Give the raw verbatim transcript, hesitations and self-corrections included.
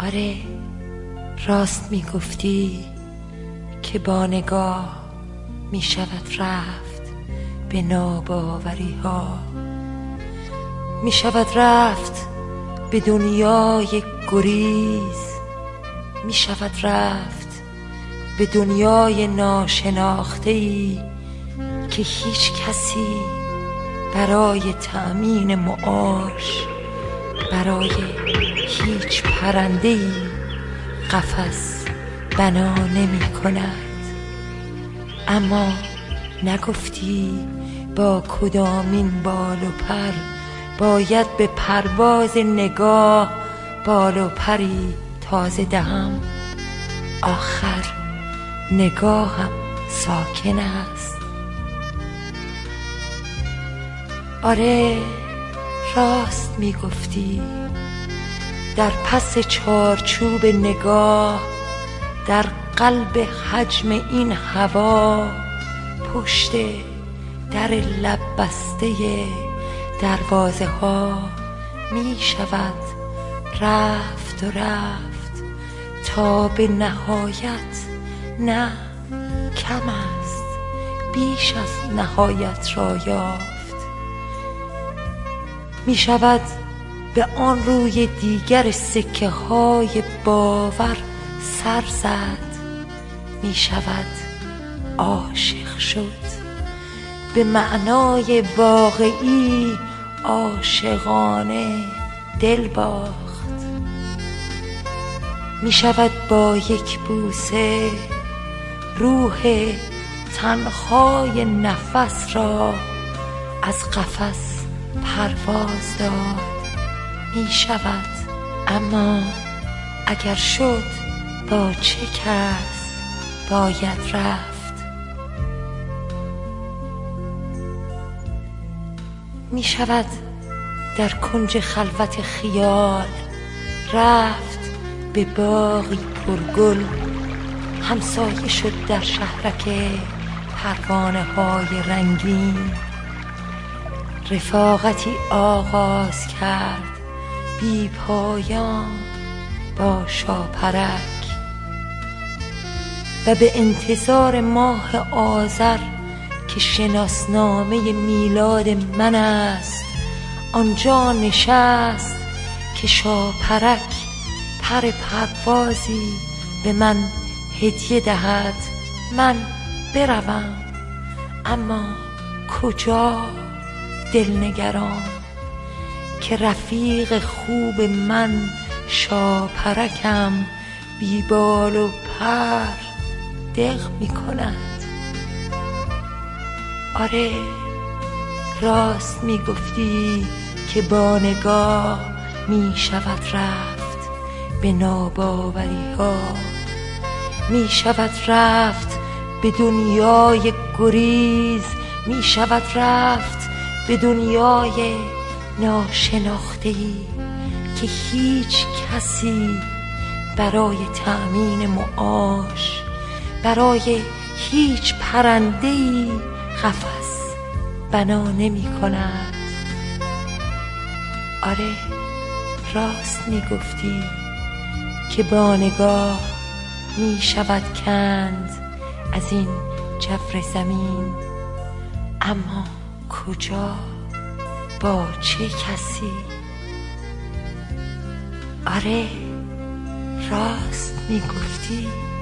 آره راست میگفتی که با نگاه می شود رفت به ناباوری ها، می شود رفت به دنیای گریز، می شود رفت به دنیای ناشناخته‌ای که هیچ کسی برای تأمین معاش برای هیچ پرنده‌ای قفس بنا نمی کند. اما نگفتی با کدامین بال و پر باید به پرواز نگاه بال و پری تازه دهم. آخر نگاهم ساکن است. آره راست میگفتی، در پس چارچوب نگاه در قلب حجم این هوا پشت در لب بسته دروازه ها می شود رفت و رفت تا به نهایت نه کم است بیش از نهایت را یافت. می شود به آن روی دیگر سکه های باور سر زد، می شود عاشق شد، به معنای واقعی عاشقانه دل باخت. می شود با یک بوسه روح تنهای نفس را از قفس پرواز داد. می شود، اما اگر شد با چه کس باید رفت؟ می شود در کنج خلوت خیال رفت به باغی پرگل، همسایه شد در شهرک پروانه های رنگین، رفاقتی آغاز کرد بی پایان با شاپرک و به انتظار ماه آذر که شناسنامه میلاد من است آنجا نشست که شاپرک پر پروازی به من هدیه دهد من بروم. اما کجا دلنگران که رفیق خوب من شاپرکم بی بال و پر دق می کند. آره راست می گفتی که با نگاه می شود رفت به ناباوری ها، می شود رفت به دنیای گریز، می شود رفت به دنیای ناشناخته‌ای که هیچ کسی برای تأمین معاش برای هیچ پرنده‌ای قفس بنا نمی کند. آره راست می گفتی که با نگاه می شود کند از این جبر زمین، اما کجا با چه کسی؟ آره راست می گفتی.